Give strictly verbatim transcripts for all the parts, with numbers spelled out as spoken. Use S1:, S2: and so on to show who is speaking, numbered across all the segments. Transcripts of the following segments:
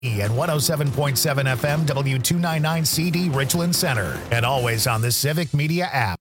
S1: And one oh seven point seven F M, W two ninety-nine C D, Richland Center. And always on the Civic Media app.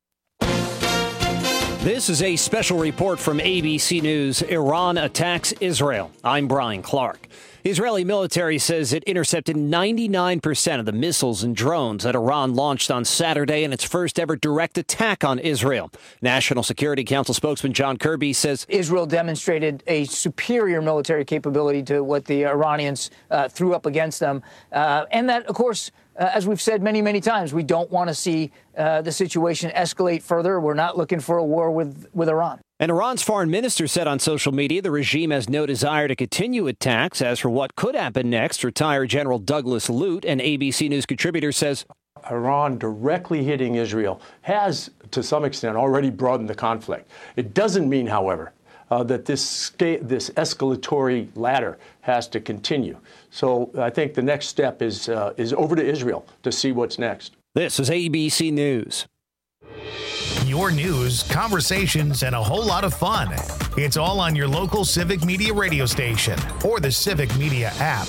S2: This is a special report from A B C News. Iran attacks Israel. I'm Brian Clark. The Israeli military says it intercepted ninety-nine percent of the missiles and drones that Iran launched on Saturday in its first ever direct attack on Israel. National Security Council spokesman John Kirby says
S3: Israel demonstrated a superior military capability to what the Iranians uh, threw up against them. Uh, and that, of course, uh, as we've said many, many times, we don't want to see uh, the situation escalate further. We're not looking for a war with, with Iran.
S2: And Iran's foreign minister said on social media the regime has no desire to continue attacks. As for what could happen next, retired General Douglas Lute, an A B C News contributor, says
S4: Iran directly hitting Israel has, to some extent, already broadened the conflict. It doesn't mean, however, uh, that this, sta- this escalatory ladder has to continue. So I think the next step is, uh, is over to Israel to see what's next.
S2: This is A B C News.
S1: Your news, conversations, and a whole lot of fun. It's all on your local Civic Media radio station or the Civic Media app.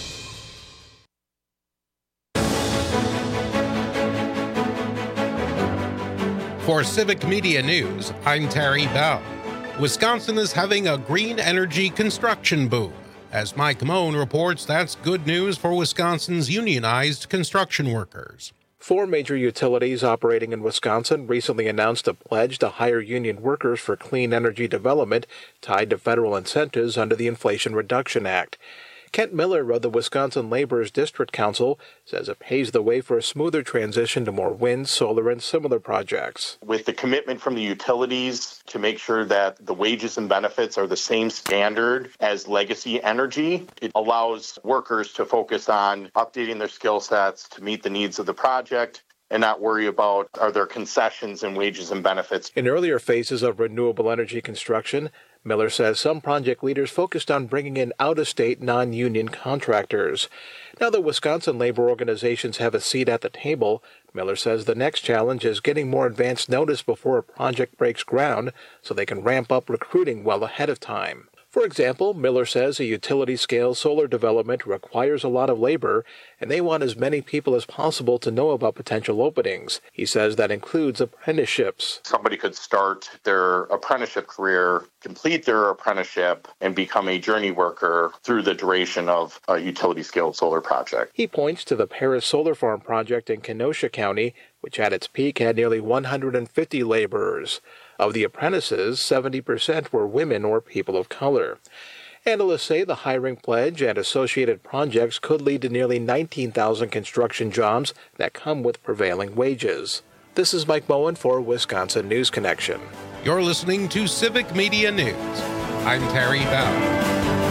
S5: For Civic Media News, I'm Terry Bell. Wisconsin is having a green energy construction boom. As Mike Moen reports, that's good news for Wisconsin's unionized construction workers.
S6: Four major utilities operating in Wisconsin recently announced a pledge to hire union workers for clean energy development tied to federal incentives under the Inflation Reduction Act. Kent Miller of the Wisconsin Laborers District Council says it paves the way for a smoother transition to more wind, solar, and similar projects.
S7: With the commitment from the utilities to make sure that the wages and benefits are the same standard as legacy energy, it allows workers to focus on updating their skill sets to meet the needs of the project and not worry about are there concessions in wages and benefits.
S6: In earlier phases of renewable energy construction, Miller says some project leaders focused on bringing in out-of-state non-union contractors. Now that Wisconsin labor organizations have a seat at the table, Miller says the next challenge is getting more advance notice before a project breaks ground so they can ramp up recruiting well ahead of time. For example, Miller says a utility-scale solar development requires a lot of labor, and they want as many people as possible to know about potential openings. He says that includes apprenticeships.
S7: Somebody could start their apprenticeship career, complete their apprenticeship, and become a journey worker through the duration of a utility-scale solar project.
S6: He points to the Paris Solar Farm project in Kenosha County, which at its peak had nearly one hundred fifty laborers. Of the apprentices, seventy percent were women or people of color. Analysts say the hiring pledge and associated projects could lead to nearly nineteen thousand construction jobs that come with prevailing wages. This is Mike Moen for Wisconsin News Connection.
S5: You're listening to Civic Media News. I'm Terry Bell.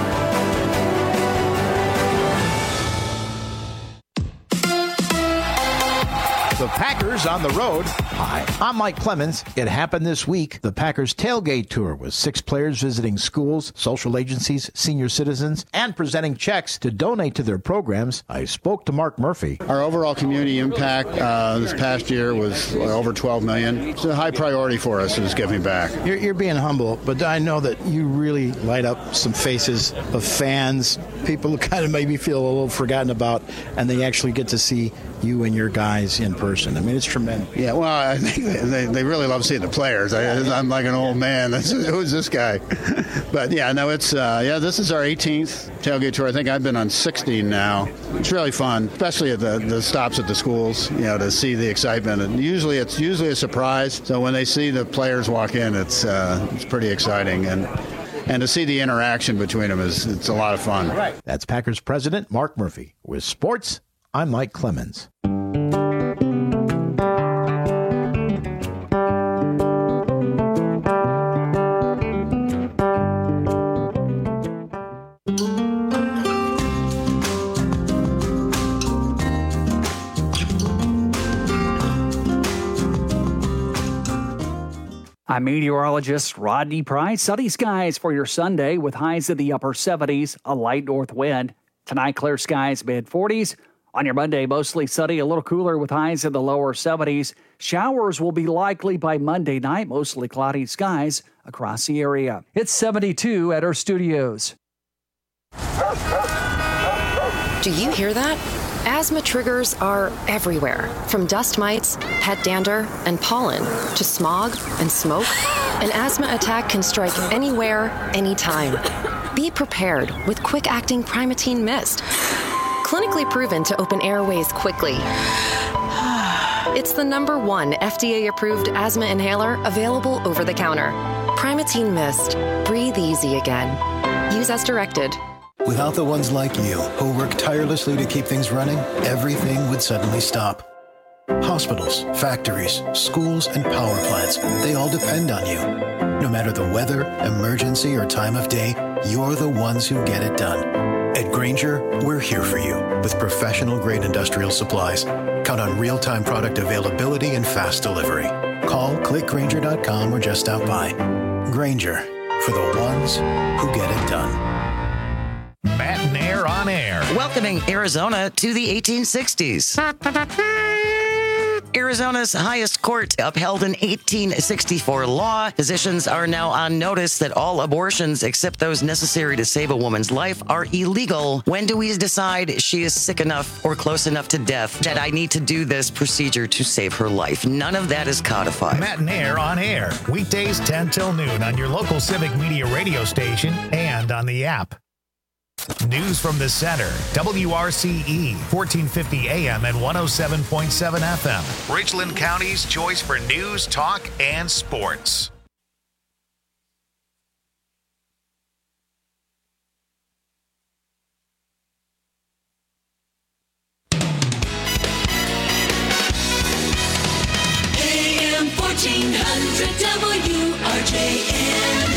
S8: The Packers on the road. Hi, I'm Mike Clemens. It happened this week. The Packers tailgate tour with six players visiting schools, social agencies, senior citizens, and presenting checks to donate to their programs. I spoke to Mark Murphy.
S9: Our overall community impact uh, this past year was over twelve million dollars. It's a high priority for us is giving back.
S8: You're, you're being humble, but I know that you really light up some faces of fans, people who kind of maybe feel a little forgotten about, and they actually get to see you and your guys in person. I mean, it's tremendous.
S9: Yeah, well, I think they, they really love seeing the players. I, I'm like an old man. Who's this guy? But yeah, no, it's uh, yeah. This is our eighteenth tailgate tour. I think I've been on sixteen now. It's really fun, especially at the, the stops at the schools. You know, to see the excitement. And usually, it's usually a surprise. So when they see the players walk in, it's uh, it's pretty exciting. And and to see the interaction between them is it's a lot of fun.
S8: That's Packers president Mark Murphy. With sports, I'm Mike Clemens.
S10: I'm meteorologist Rodney Price. Sunny skies for your Sunday with highs in the upper seventies, a light north wind. Tonight, clear skies, mid forties. On your Monday, mostly sunny, a little cooler with highs in the lower seventies. Showers will be likely by Monday night, mostly cloudy skies across the area. It's seventy-two at our studios.
S11: Do you hear that? Asthma triggers are everywhere, from dust mites, pet dander, and pollen, to smog and smoke. An asthma attack can strike anywhere, anytime. Be prepared with quick-acting Primatene Mist. Clinically proven to open airways quickly. It's the number one F D A-approved asthma inhaler available over the counter. Primatene Mist. Breathe easy again. Use as directed.
S12: Without the ones like you, who work tirelessly to keep things running, everything would suddenly stop. Hospitals, factories, schools, and power plants, they all depend on you. No matter the weather, emergency, or time of day, you're the ones who get it done. At Grainger, we're here for you with professional-grade industrial supplies. Count on real-time product availability and fast delivery. Call, click Grainger dot com, or just stop by. Grainger, for the ones who get it done.
S1: Matt and Air on Air.
S13: Welcoming Arizona to the eighteen sixties. Arizona's highest court upheld an eighteen sixty-four law. Physicians are now on notice that all abortions except those necessary to save a woman's life are illegal. When do we decide she is sick enough or close enough to death that I need to do this procedure to save her life? None of that is codified.
S1: Matt and Air on Air. Weekdays ten till noon on your local Civic Media radio station and on the app. News from the center, W R C E, fourteen fifty A M and one oh seven point seven F M. Richland County's choice for news, talk, and sports.
S14: A M fourteen hundred W R J M.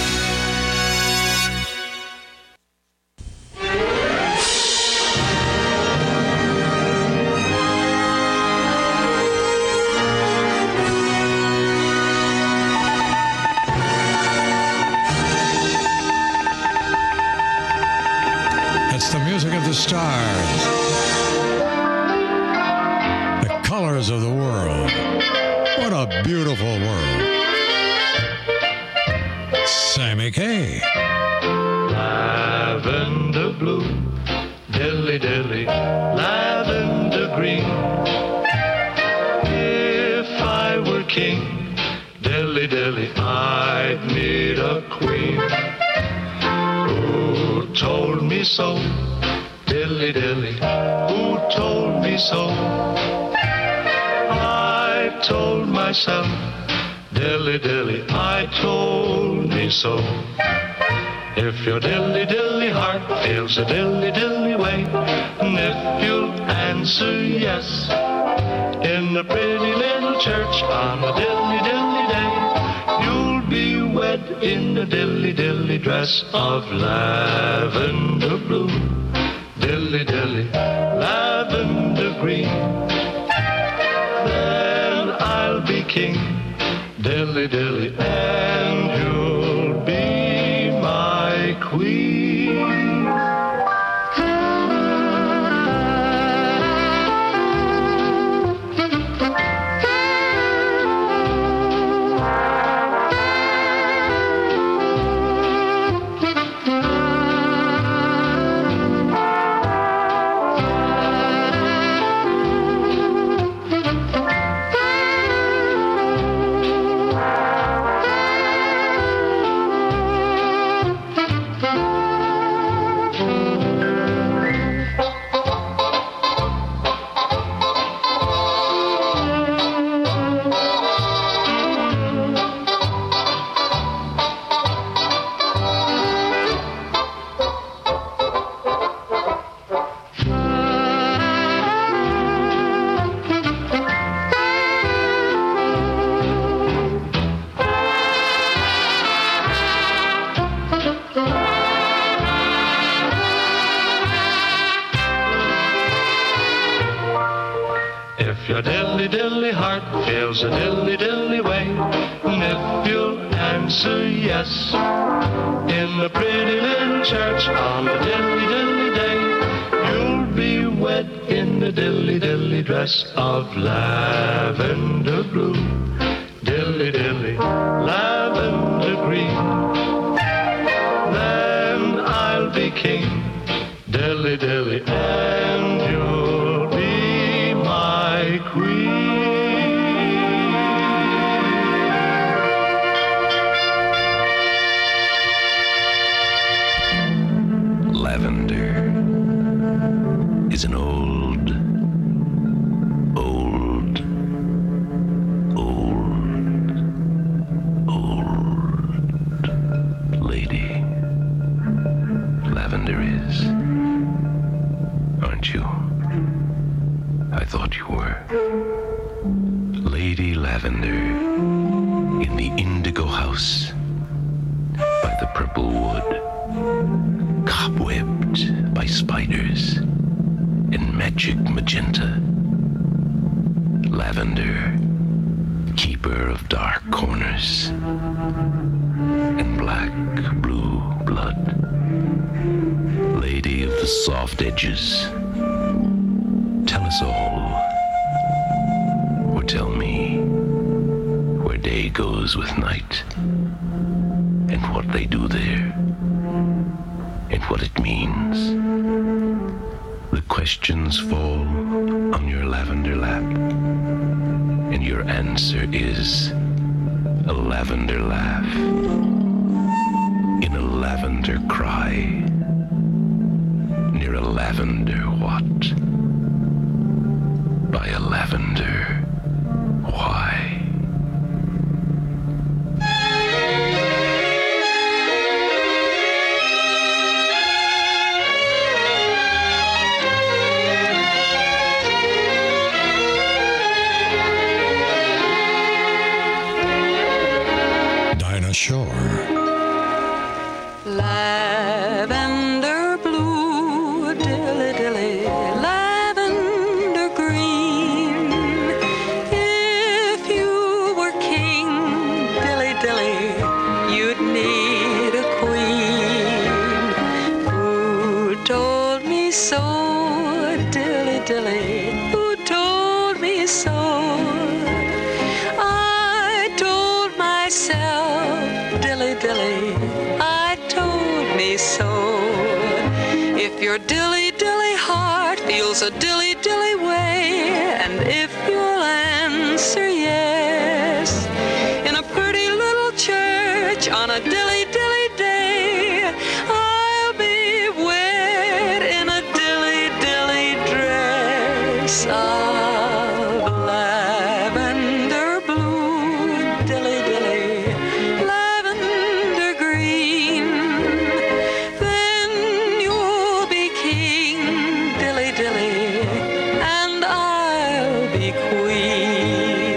S15: The music of the stars, the colors of the world. What a beautiful world. Sammy Kaye.
S16: Lavender blue, dilly dilly, lavender green. If I were king, dilly dilly, I'd need a queen. Who told me so? Dilly dilly, who told me so? I told myself, dilly dilly, I told me so. If your dilly dilly heart feels a dilly dilly way, and if you'll answer yes, in the pretty little church on a dilly dilly day, you'll be wed in the dilly dilly dress of lavender blue. Dilly dilly, lavender green. Then I'll be king, dilly dilly, and you'll be my queen. Your dilly dilly heart feels a dilly dilly way, and if you'll answer yes, in the pretty little church on the dilly dilly day, you'll be wed in the dilly dilly dress of lavender blue. Dilly dilly, lavender green. Then I'll be king, dilly dilly dilly, and you'll be my queen.
S17: Lavender is an old, old, old, old lady. Lavender is, aren't you? I thought you were. Lady Lavender in the indigo house by the purple wood, cobwebbed by spiders in magic magenta. Lavender, keeper of dark corners and black blue blood. Lady of the soft edges. Tell us all, or tell me, where day goes with night, and what they do there, and what it means. The questions fall on your lavender lap, and your answer is a lavender laugh in a lavender cry near a lavender what by a lavender why.
S15: Dinah Shore.
S18: Lavender blue, dilly dilly, lavender green. If you were king, dilly dilly, you'd need a queen. Who told me so, dilly dilly, who told me so? I told myself, dilly dilly, I told me so. If your dilly dilly heart feels a dilly dilly way, and if you'll answer yes, in a pretty little church on a dilly dilly day, I'll be wed in a dilly dilly dress of lavender blue, dilly dilly, lavender green. Then you'll be king, dilly dilly, and I'll be queen.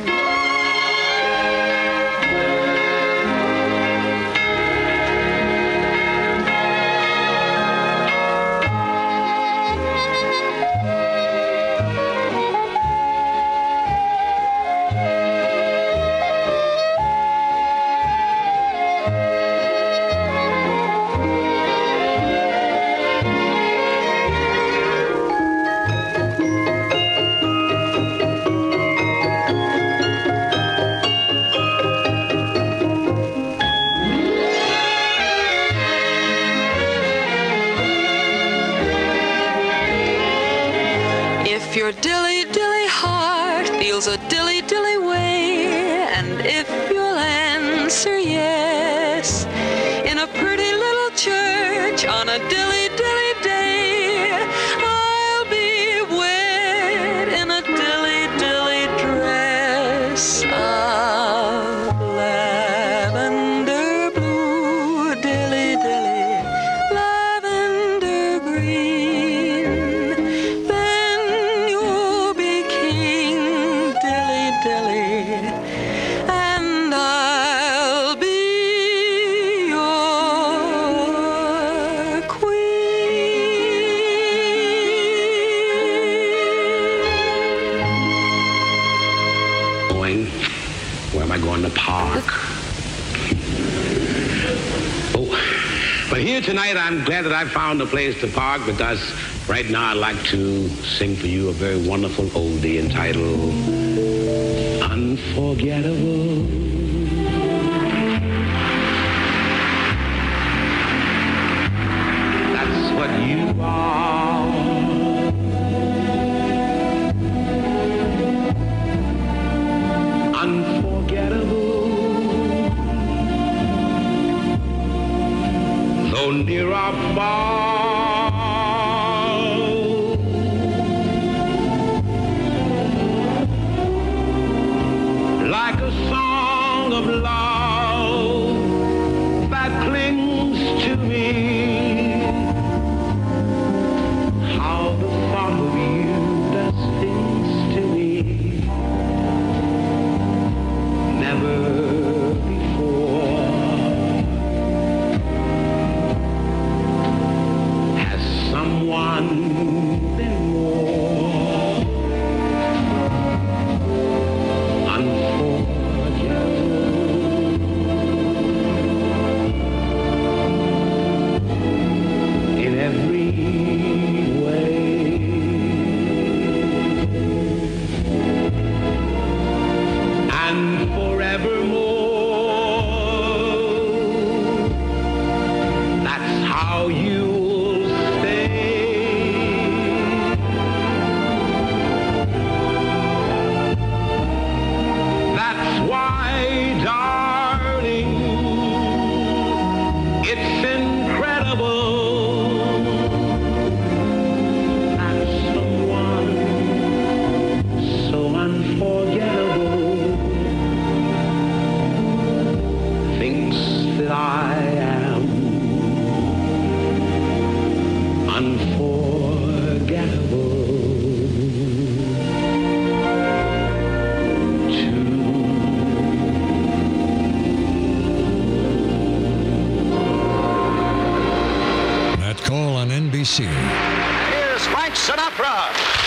S18: If your dilly dilly heart feels a dilly dilly way, and if you'll answer yes, in a pretty little church on a dilly dilly day, I'll be wed in a dilly dilly dress of lavender blue, dilly dilly, lavender green. Then you'll be king, dilly dilly, and I'll be your
S19: Going? Where am I going to park? Oh, but here tonight, I'm glad that I found a place to park because right now I'd like to sing for you a very wonderful oldie entitled Unforgettable. That's what you are.
S15: C.
S20: Here's Frank Sinatra.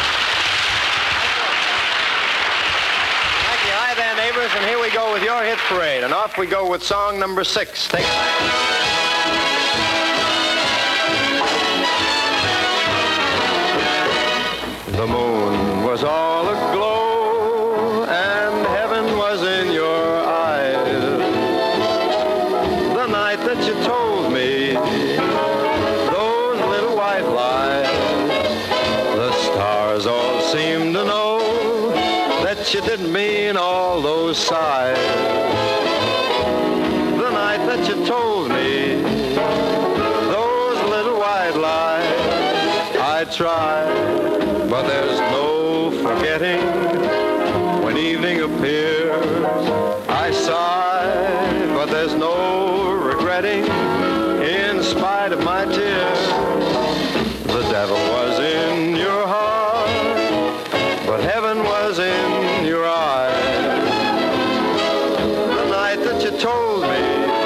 S20: Thank you. Hi there, neighbors, and here we go with your hit parade. And off we go with song number six. Take The moon was all aglow, and heaven was in your eyes. The night that you told me those little white lies, the stars all seemed to know that you didn't mean all those sighs. The night that you told me those little white lies, I tried, but there's no forgetting. When evening appears, I sigh, but there's no regretting. In spite of my tears, the devil was in your heart, but heaven was in your eyes. The night that you told me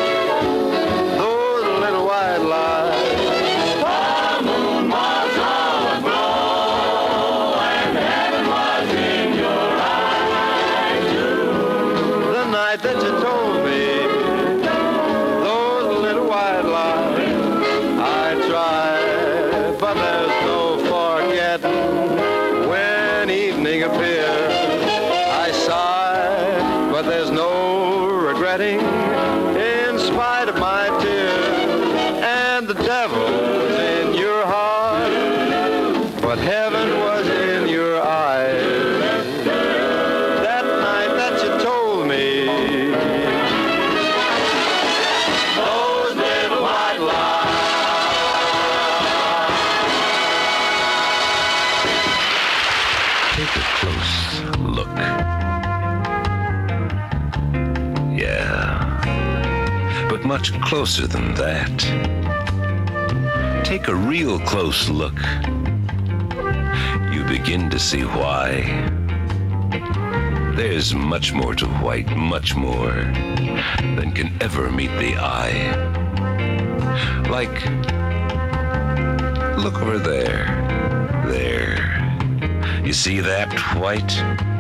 S20: those little white lies, the moon was all aglow, and heaven was in your eyes too. The night that you told me those little white lies, I tried, but there's no forgetting. When evening appears, I sigh, but there's no regretting. In spite of my tears, and the devil was in your heart, but heaven was in your eyes. That night that you told me those little white lies.
S17: Take a close look. Yeah, but much closer than that. Take a real close look. You begin to see why. There's much more to white, much more than can ever meet the eye. Like, look over there, there. You see that white?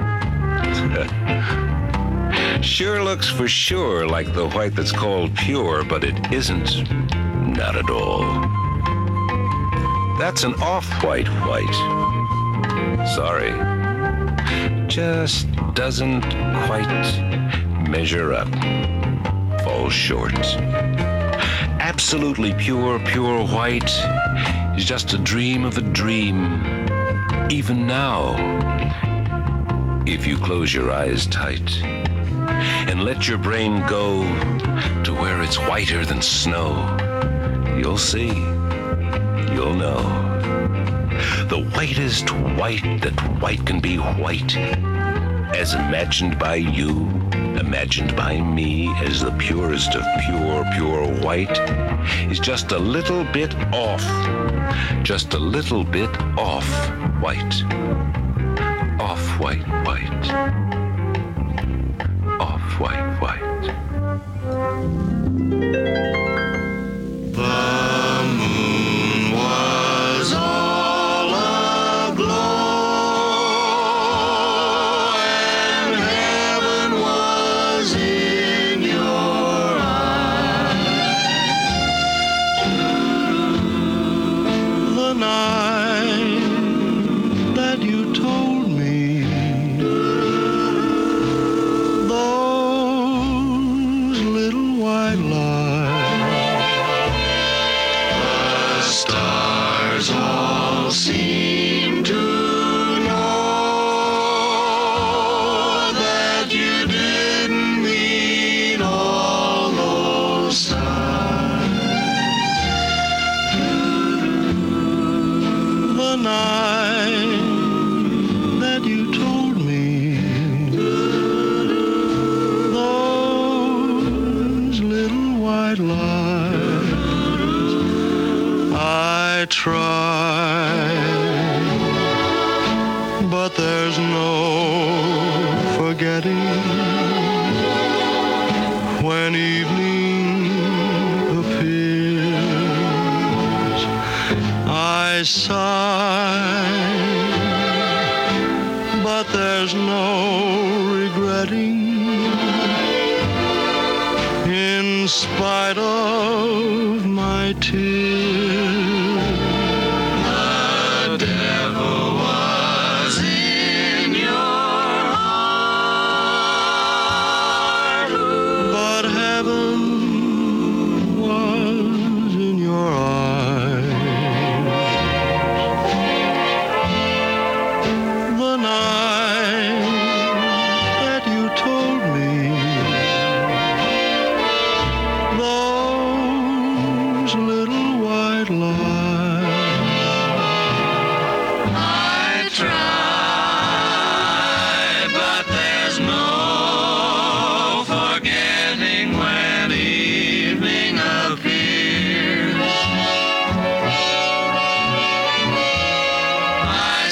S17: Sure looks for sure like the white that's called pure, but it isn't. Not at all. That's an off-white white. Sorry. Just doesn't quite measure up. Falls short. Absolutely pure, pure white is just a dream of a dream. Even now, if you close your eyes tight and let your brain go to where it's whiter than snow, you'll see, you'll know. The whitest white that white can be white, as imagined by you, imagined by me as the purest of pure, pure white, is just a little bit off, just a little bit off white, off white, white, off white, white.
S14: The moon was all aglow, and heaven was in your eyes. The night that you told me those little white lies, the stars all seem to know that you didn't mean all those signs. The night that you told me those little white lies, I tried, but there's no forgetting. When evening appears, I
S16: I sigh, but there's no regretting. In spite of my tears, the devil was in your heart, but heaven was in your eyes. The night that you told me those little white lies, I try, but there's no forgetting when evening appears. I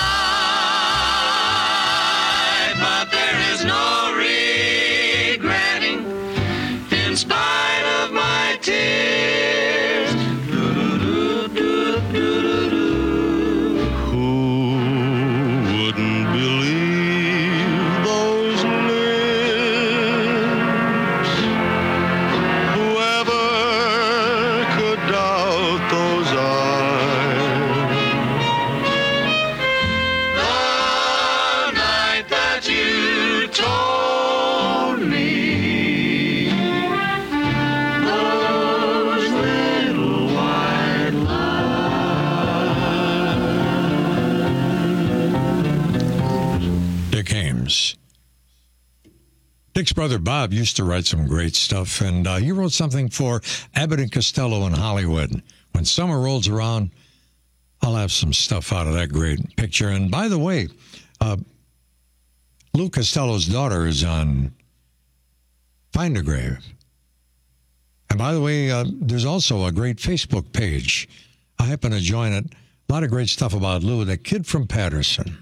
S16: sigh, but there is no regretting in spite of my tears. Who wouldn't believe those lips? Whoever could doubt those eyes? The night that you told me those little white lies.
S15: Dick Haymes. Dick's brother Bob used to write some great stuff, and uh, he wrote something for Abbott and Costello in Hollywood. When summer rolls around, I'll have some stuff out of that great picture. And by the way, uh, Lou Costello's daughter is on Find a Grave. And by the way, uh, there's also a great Facebook page. I happen to join it. A lot of great stuff about Lou, the kid from Patterson.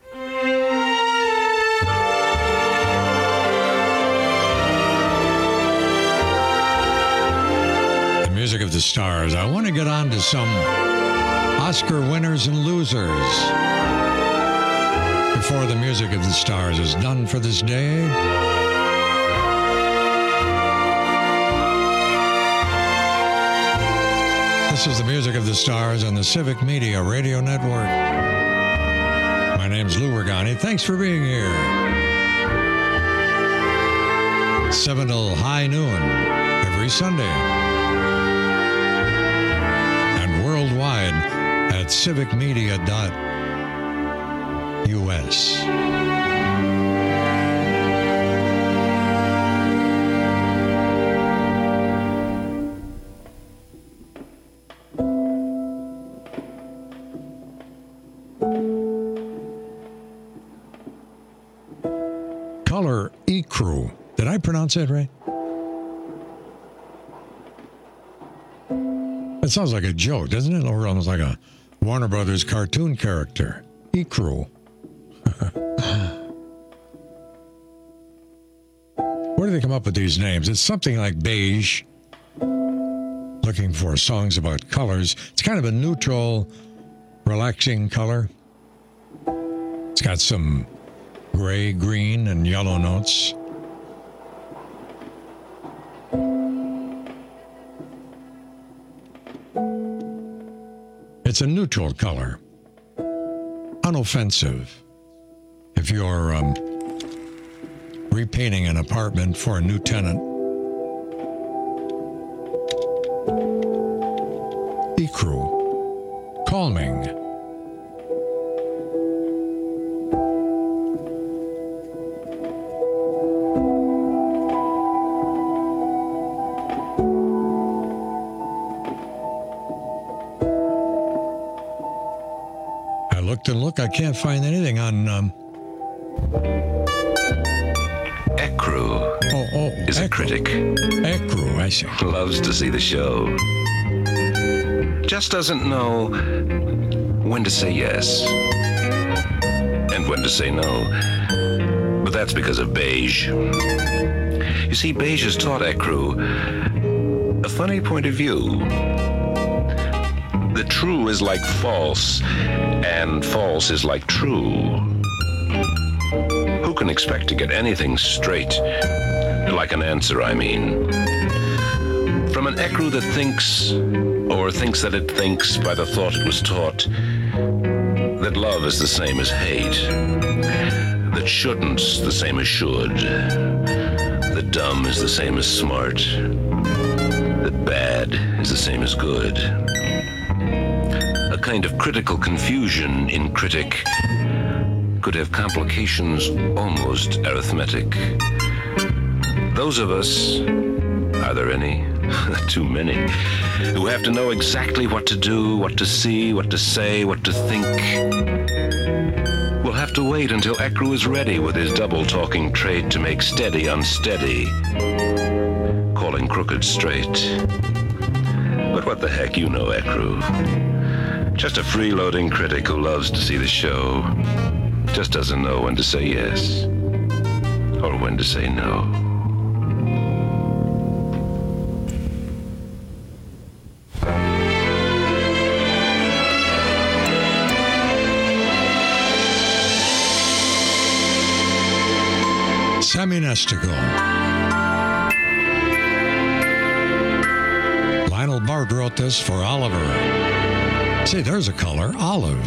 S15: The music of the stars. I want to get on to some Oscar winners and losers before the music of the stars is done for this day. This is the music of the stars on the Civic Media Radio Network. My name's Lou Regani. Thanks for being here. seven till high noon every Sunday. And worldwide at civic media dot U S. Color Ecru. Did I pronounce that right? That sounds like a joke, doesn't it? Or almost like a Warner Brothers cartoon character. Ecru. Where do they come up with these names? It's something like beige. Looking for songs about colors. It's kind of a neutral, relaxing color. It's got some gray, green, and yellow notes. It's a neutral color. Unoffensive. If you're um, repainting an apartment for a new tenant. Ecru. Calming. Looked and look, I can't find anything on um
S17: Ecru
S15: oh, oh,
S17: is
S15: Ecru.
S17: a critic.
S15: Ecru, I see.
S17: Loves to see the show. Just doesn't know when to say yes and when to say no. But that's because of beige. You see, beige has taught Ecru a funny point of view. that true is like false, and false is like true. Who can expect to get anything straight? Like an answer, I mean. From an ecru that thinks, or thinks that it thinks by the thought it was taught, that love is the same as hate, that shouldn't's the same as should, that dumb is the same as smart, that bad is the same as good. A kind of critical confusion in critic could have complications almost arithmetic. Those of us, are there any? Too many, who have to know exactly what to do, what to see, what to say, what to think. We'll have to wait until Ecru is ready with his double-talking trait to make steady unsteady, calling crooked straight. But what the heck, you know Ecru. Just a freeloading critic who loves to see the show, just doesn't know when to say yes, or when to say no.
S15: Sammy Nestico. Lionel Bard wrote this for Oliver. See, there's a color, olive.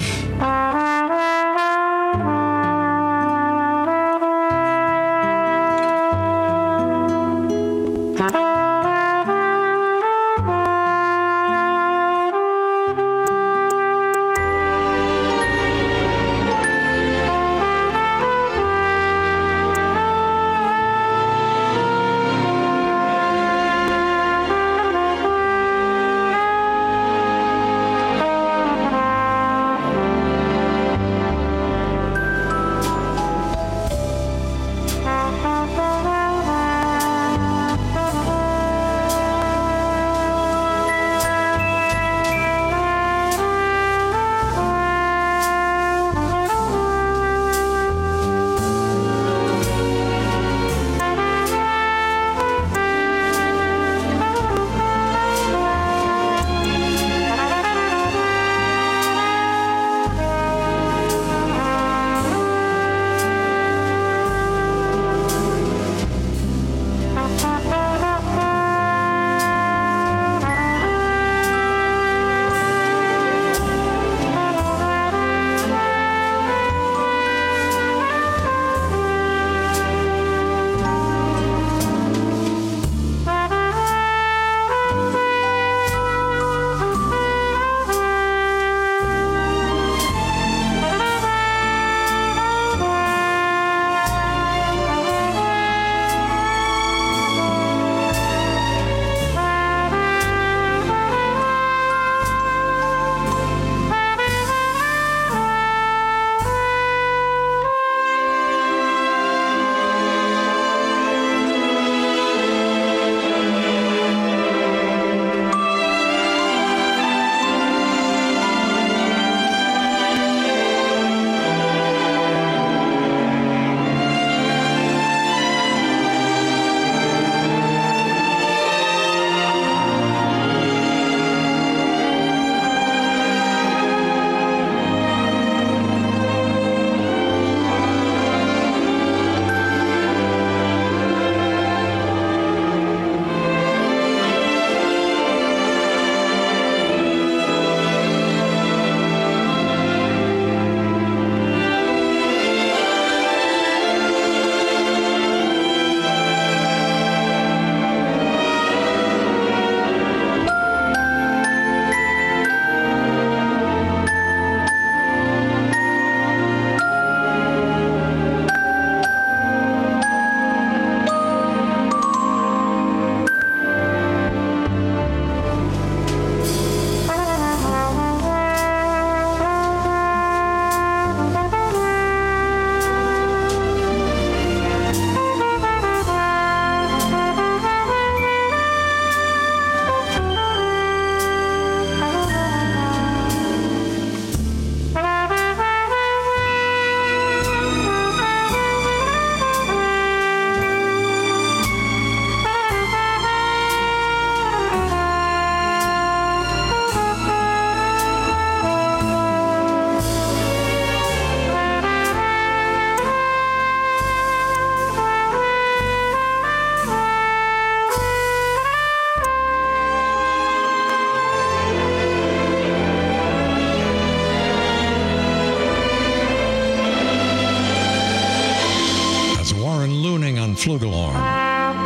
S15: flugelhorn.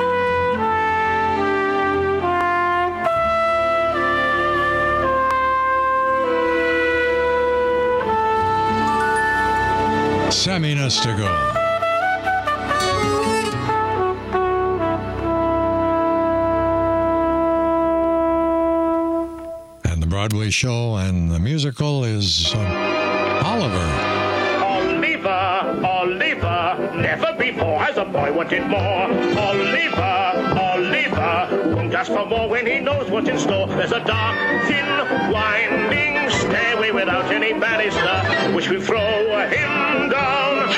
S15: Sammy Nestigo. And the Broadway show and the musical is uh, Oliver.
S21: Oliver, Oliver, never before has a boy wanted more. Oliver, Oliver, won't ask for more when he knows what's in store. There's a dark, thin, winding stairway without any banister, which will throw him down.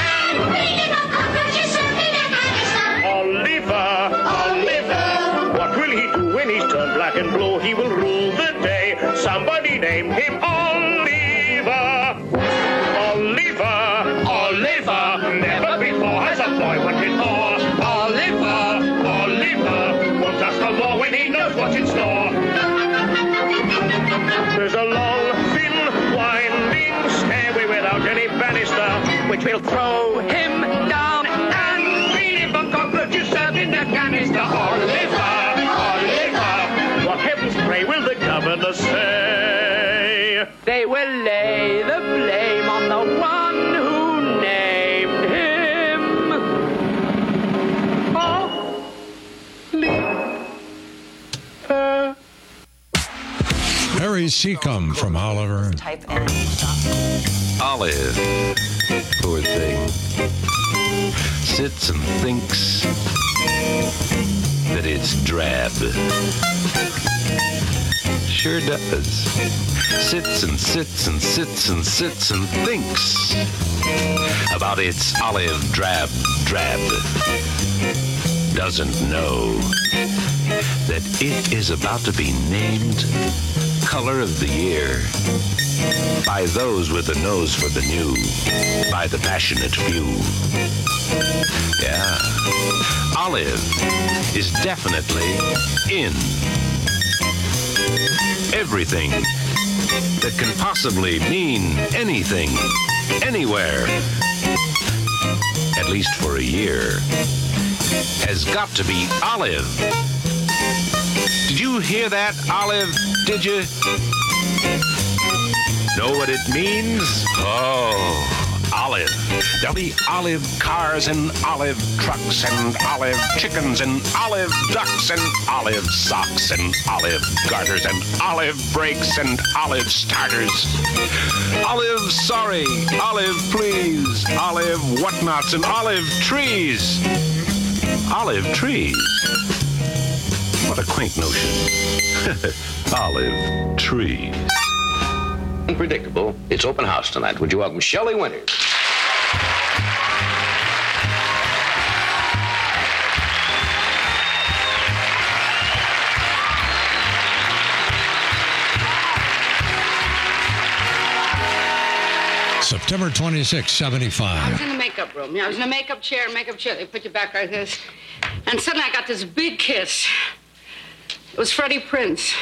S21: Oliver, Oliver, what will he do when he's turned black and blue? He will rule the day. Somebody name him Oliver. Oliver, Oliver, never before has a boy wanted more. Oliver, Oliver, won't ask for more when he knows what's in store. There's a long, thin, winding stairway without any banister, which will throw him down and feed him for cockroaches served in a canister. Oliver, Oliver, what heavens pray will the governor say?
S22: They will lay the blame on the one who named him.
S15: Oliver. Harry Seacombe from Oliver.
S17: Olive, poor thing, sits and thinks that it's drab. Sure does. Sits and sits and sits and sits and thinks about its olive drab drab. Doesn't know that it is about to be named Color of the Year by those with a nose for the new, by the passionate few. Yeah, olive is definitely in. Everything that can possibly mean anything, anywhere, at least for a year, has got to be olive. Did you hear that, Olive? Did you? Know what it means? Oh, olive. There'll be olive cars and olive trucks and olive chickens and olive ducks and olive socks and olive garters and olive brakes and olive starters. Olive sorry, olive please, olive whatnots and olive trees. Olive trees. What a quaint notion. Olive trees.
S23: Unpredictable. It's open house tonight. Would you welcome Shelley Winters?
S15: September twenty-sixth, seventy-five.
S24: I was in the makeup room. Yeah, I was in a makeup chair, makeup chair. They put you back like this. And suddenly I got this big kiss. It was Freddie Prinze.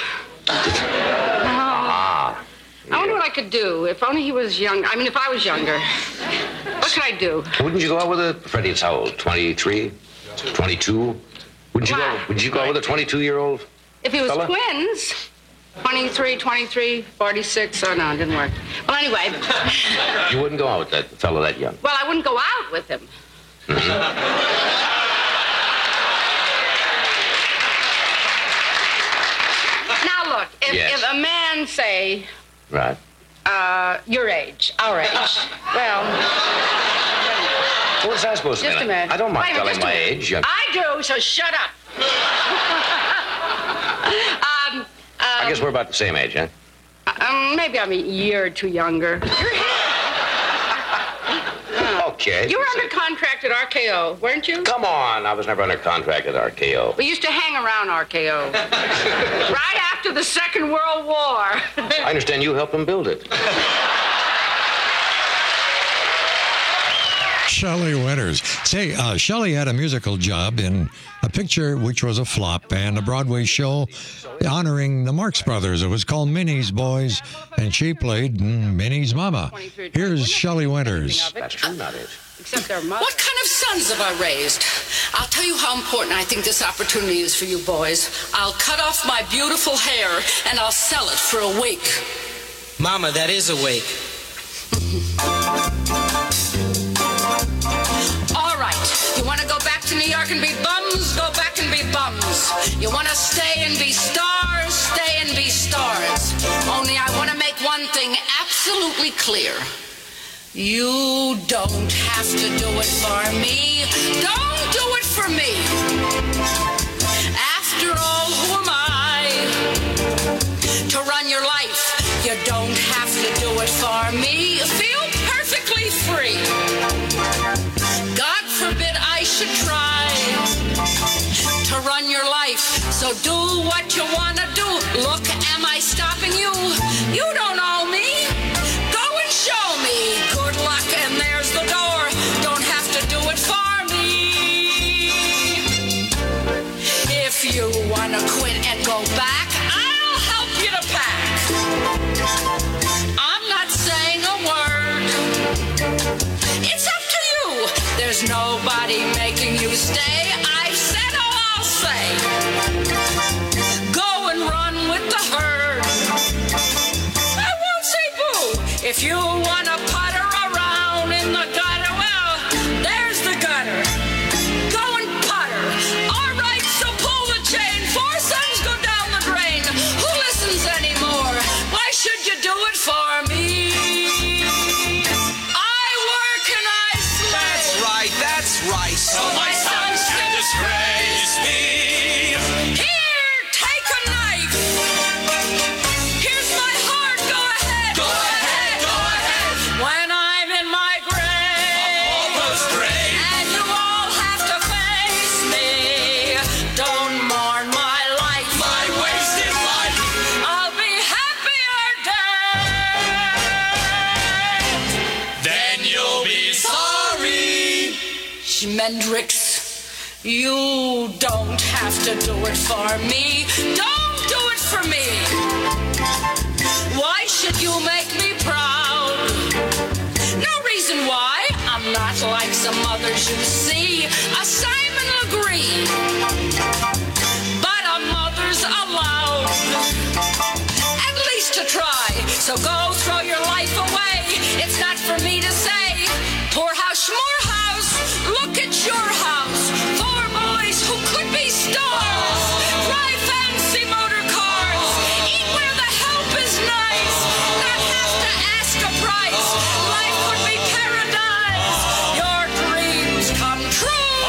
S23: Ah.
S24: I wonder what I could do if only he was young. I mean, if I was younger. What could I do?
S23: Wouldn't you go out with a Freddie? It's how old? twenty-three? twenty-two? Wouldn't you
S24: Wow.
S23: go? Would you go with a twenty-two-year-old?
S24: If he was
S23: fella?
S24: twins, twenty-three, twenty-three, forty-six. Oh, no, it didn't work. Well, anyway.
S23: You wouldn't go out with that fellow that young.
S24: Well, I wouldn't go out with him. Now, look, if,
S23: Yes.
S24: if a man, say,
S23: Right.
S24: uh, your age, our age, well,
S23: What's that supposed to
S24: just a
S23: mean?
S24: minute.
S23: I don't mind
S24: Wait a minute,
S23: telling
S24: just a
S23: my
S24: minute.
S23: age. You-
S24: I do, so shut up. um,
S23: I guess we're about the same age, huh?
S24: um, maybe I'm a year or two younger.
S23: Okay.
S24: You were under contract at R K O, weren't you?
S23: Come on, I was never under contract at R K O.
S24: We used to hang around R K O. Right after the Second World War.
S23: I understand you helped them build it.
S15: Shelley Winters. Say, uh, Shelley had a musical job in a picture which was a flop and a Broadway show honoring the Marx Brothers. It was called Minnie's Boys, and she played mm, Minnie's mama. Here's Shelley Winters.
S23: That's true, not it.
S24: Except their mother. What kind of sons have I raised? I'll tell you how important I think this opportunity is for you boys. I'll cut off my beautiful hair and I'll sell it for a wig.
S2: Mama, that is a wig.
S24: All right. You want to go back to New York and be bums? Go back and be bums. You want to stay and be stars? Stay and be stars. Only I want to make one thing absolutely clear. You don't have to do it for me. Don't do it for me. After all, who am I to run your life? You don't have to do it for me. Feel perfectly free. God forbid I should try to run your life. So do what you want to do. Look, am I stopping you? You don't owe me. Go and show me. Good luck, and there's the door. Don't have to do it for me. If you want to quit and go back, I'll help you to pack. I'm not saying a word. It's up to you. There's nobody making you stay. I've said all I'll say. Go and run with the herd. I won't say boo. If you want to putter around in the gutter, well, there's the gutter. Go and putter. All right, so pull the chain. Four sons go down the drain. Who listens anymore? Why should you do it for me? I work and I slay.
S2: That's right, that's right.
S24: So my sons can disgrace me. Here, take a knife. Here's my heart. Go ahead. Go ahead. Go ahead. When I'm in my grave, almost grave, and you all have to face me. Don't mourn my life, my wasted life. I'll be happier dead.
S20: Then you'll be sorry.
S24: Schmendrix, you don't have to do it for me. Don't do it for me. Why should you make me proud? No reason why. I'm not like some others you see. A Simon Legree. But a mother's allowed. At least to try. So go throw your life away. It's not for me to say. Poor house, more house. Look at your house. Four boys who could be stars. Drive fancy motor cars. Eat where the help is nice. Not have to ask a price. Life would be paradise. Your dreams come true.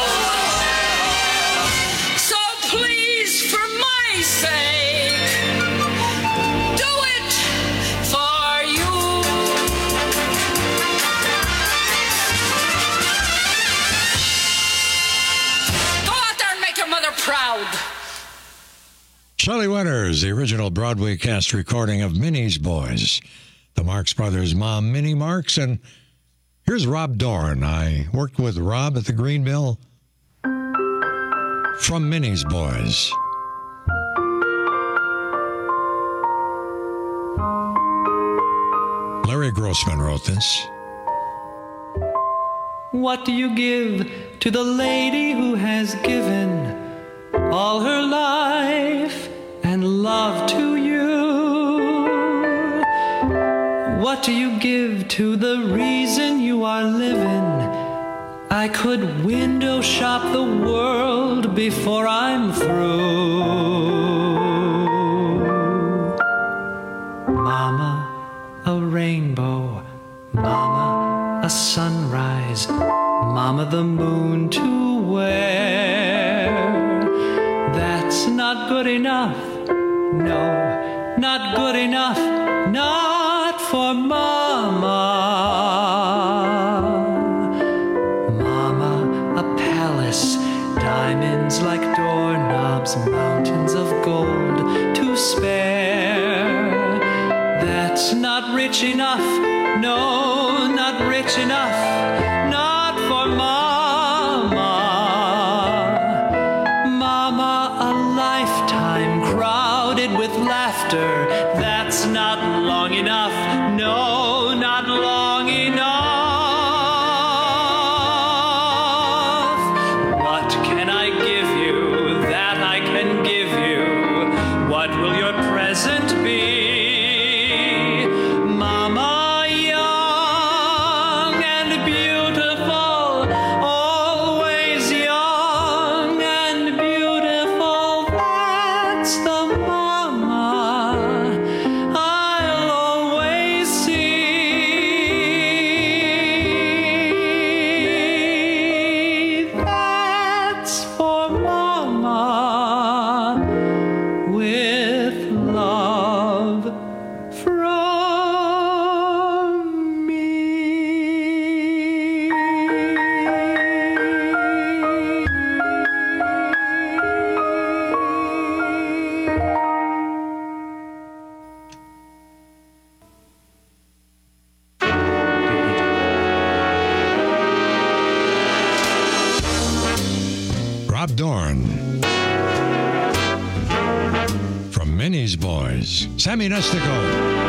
S24: So please, for my sake, do it for you. Go out there and make your mother proud.
S15: Shelley Winters, the original Broadway cast recording of Minnie's Boys, the Marx Brothers' mom, Minnie Marx. And here's Rob Dorn. I worked with Rob at the Green Mill from Minnie's Boys. Larry Grossman wrote this.
S3: What do you give to the lady who has given all her life and love to you? What do you give to the reason you are living? I could window shop the world before I'm through. Mama, a rainbow. Mama, a sunrise. Mama, the moon to wear. That's not good enough. No, not good enough. Not for Mama. Mama, a palace. Diamonds like doorknobs. Mountains of gold to spare. That's not rich enough. No, not rich enough. Not for
S15: Bob Dorn. From Minnie's Boys, Sammy Nestico.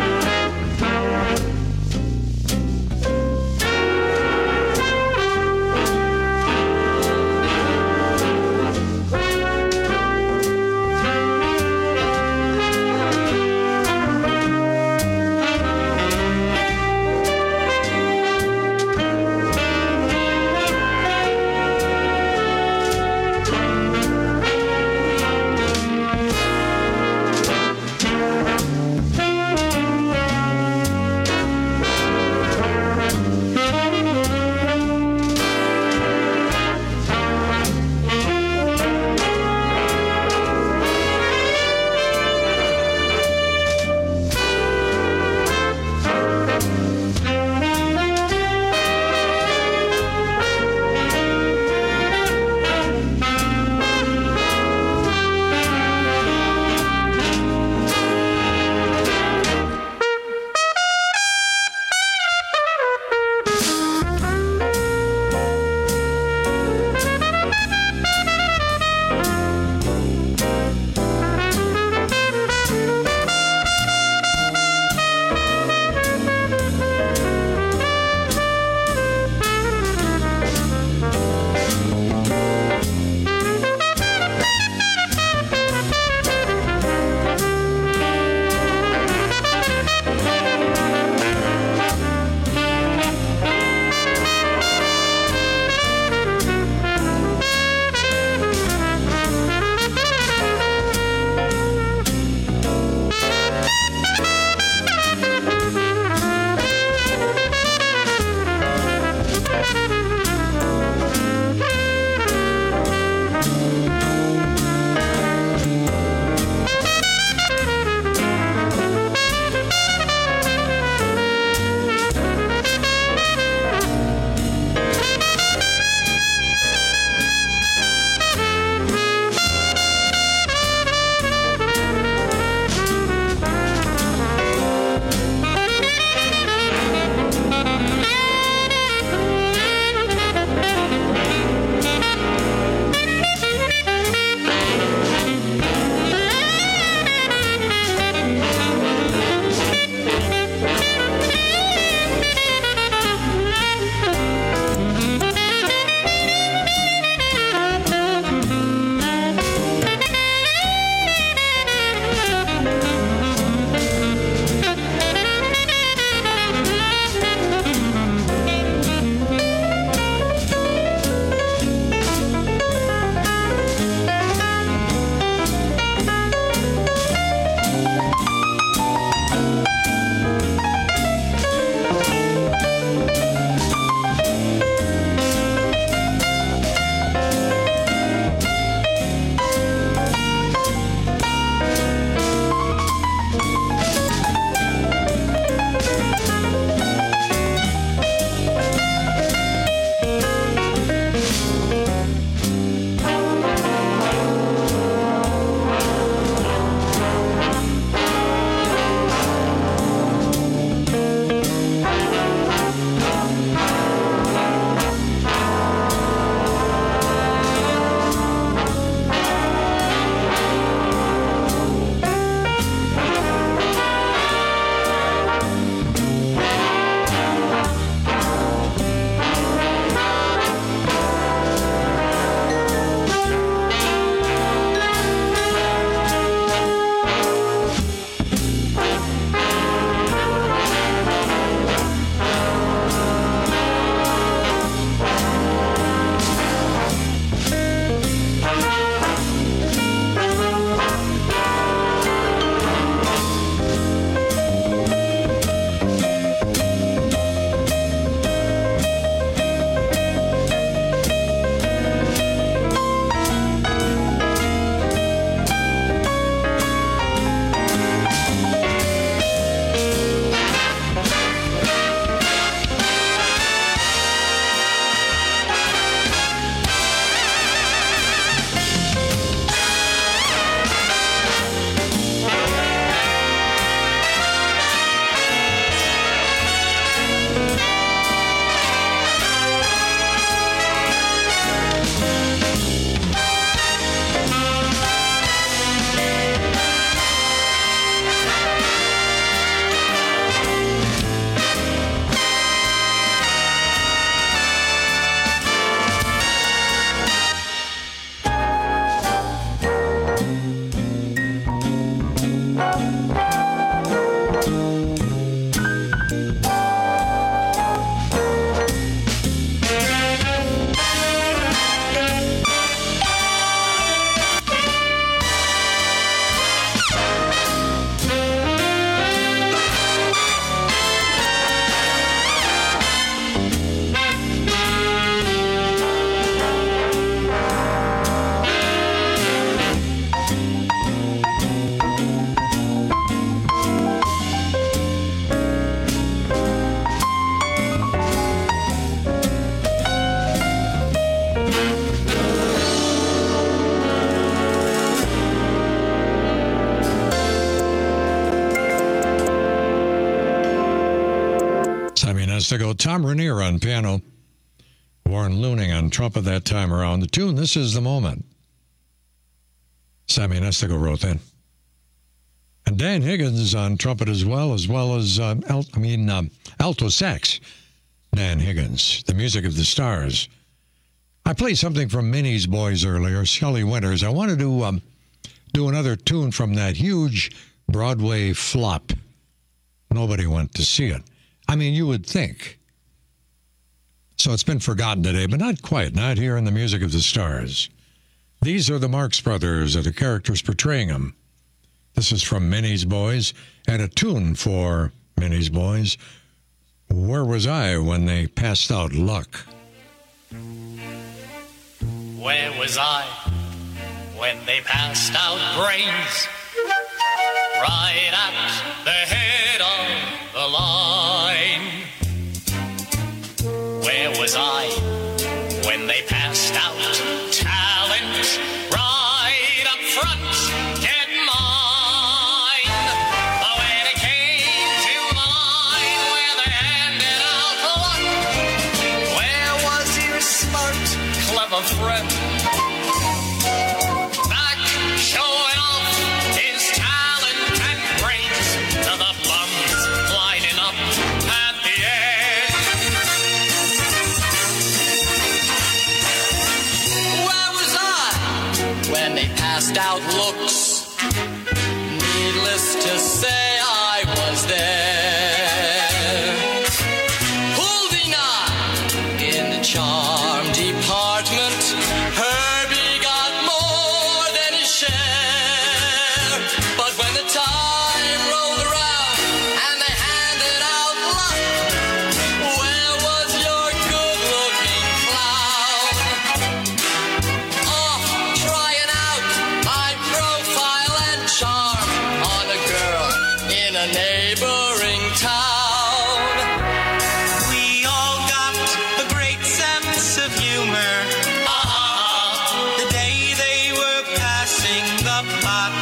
S15: Estigo, Tom Rainier on piano, Warren Looning on trumpet that time around. The tune, This Is the Moment. Sammy Estigo wrote that. And Dan Higgins on trumpet as well, as well as, uh, al- I mean, um, alto sax. Dan Higgins, The Music of the Stars. I played something from Minnie's Boys earlier, Shelley Winters. I wanted to um, do another tune from that huge Broadway flop. Nobody went to see it. I mean, you would think. So it's been forgotten today, but not quite, not here in The Music of the Stars. These are the Marx Brothers, or the characters portraying them. This is from Minnie's Boys, and a tune for Minnie's Boys, Where Was I When They Passed Out Luck?
S4: Where was I when they passed out brains? Right at the head of the line. Where was I when they passed out talent? Right up front, get mine. But when it came to the line where they handed out luck, where was your smart, clever friend? Back showing off his talent and brains to the bums lining up at the end. Where was I when they passed out looks? Needless to say, I was there. Holding on in the charm department, Herbie got more than his share. But when the time rolled around and they handed out luck, where was your good-looking clown? Off trying out my profile and charm on a girl in a neighboring town. We all got a great sense of humor. Uh-huh. The day they were passing the pot.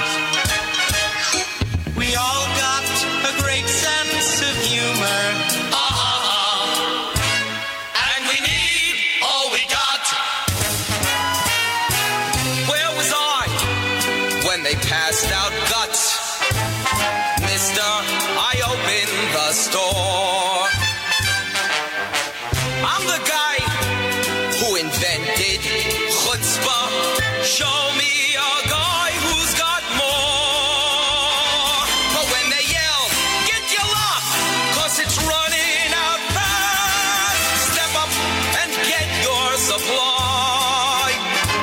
S4: We all got a great sense of humor. Uh-huh. And we need all we got. Where was I when they passed out guts? Mister, I opened the store. I'm the guy who invented chutzpah. Show me a guy who's got more. But when they yell, get your luck, 'cause it's running out fast. Step up and get your supply.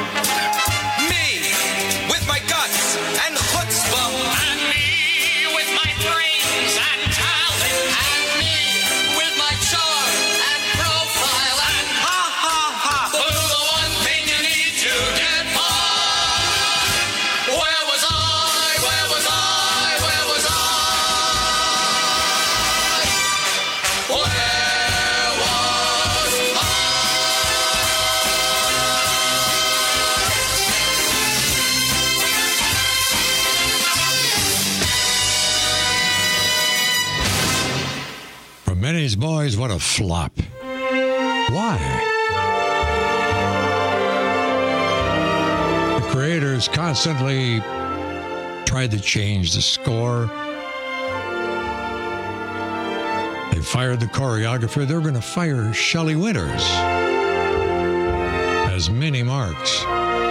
S4: Me with my guts and chutzpah. And me with my brains and talent. And me with my charm and profile. And ha ha ha. Do the one thing you need to get by. Where was I? Where was I? Where was I? Where was I?
S15: From Minnie's Boys, what a flop. Why? The creators constantly tried to change the score. They fired the choreographer. They're going to fire Shelley Winters as Minnie Marks.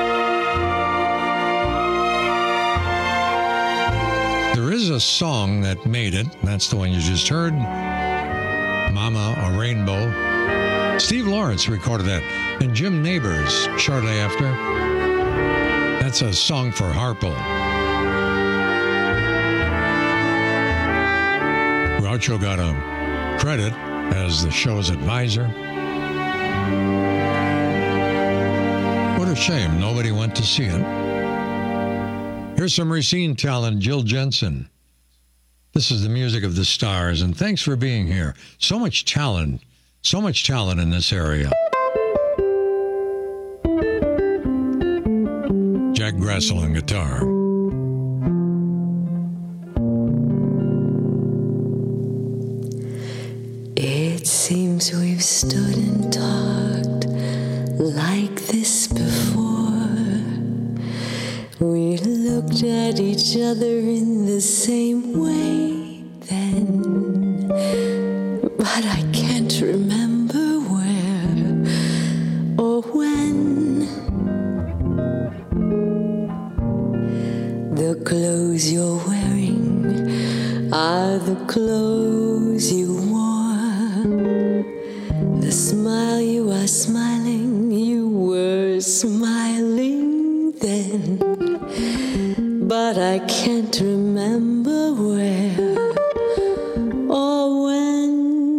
S15: There is a song that made it. That's the one you just heard. Mama, a Rainbow. Steve Lawrence recorded that. And Jim Neighbors shortly after. That's a song for Harpo. Groucho got a credit as the show's advisor. What a shame nobody went to see it. Here's some Racine talent, Jill Jensen. This is The Music of the Stars, and thanks for being here. So much talent, so much talent in this area. Jack Grassel on guitar.
S5: It seems we've stood and talked like this before. We looked at each other in the same way then, but I can't remember where or when. The clothes you're wearing are the clothes you wore. The smile you are smiling, you were smiling then, but I can't remember where or when.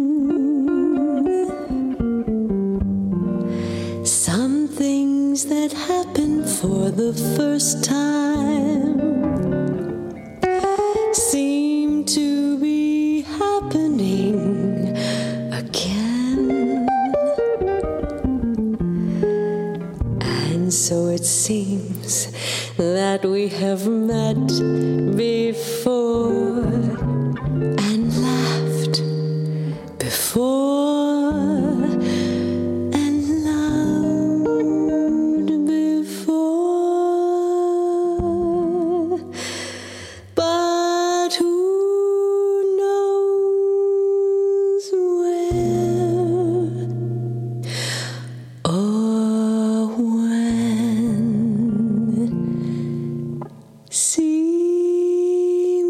S5: Some things that happen for the first time seem to be happening again. And so it seems that we have met before and laughed before and loved before. But who knows where or when? Seems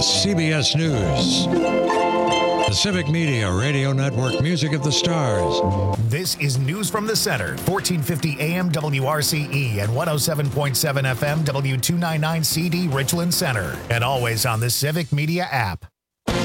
S15: C B S News. The Civic Media Radio Network, music of the stars.
S1: This is News from the Center, fourteen fifty A M W R C E and one oh seven point seven F M W two ninety-nine C D Richland Center. And always on the Civic Media app.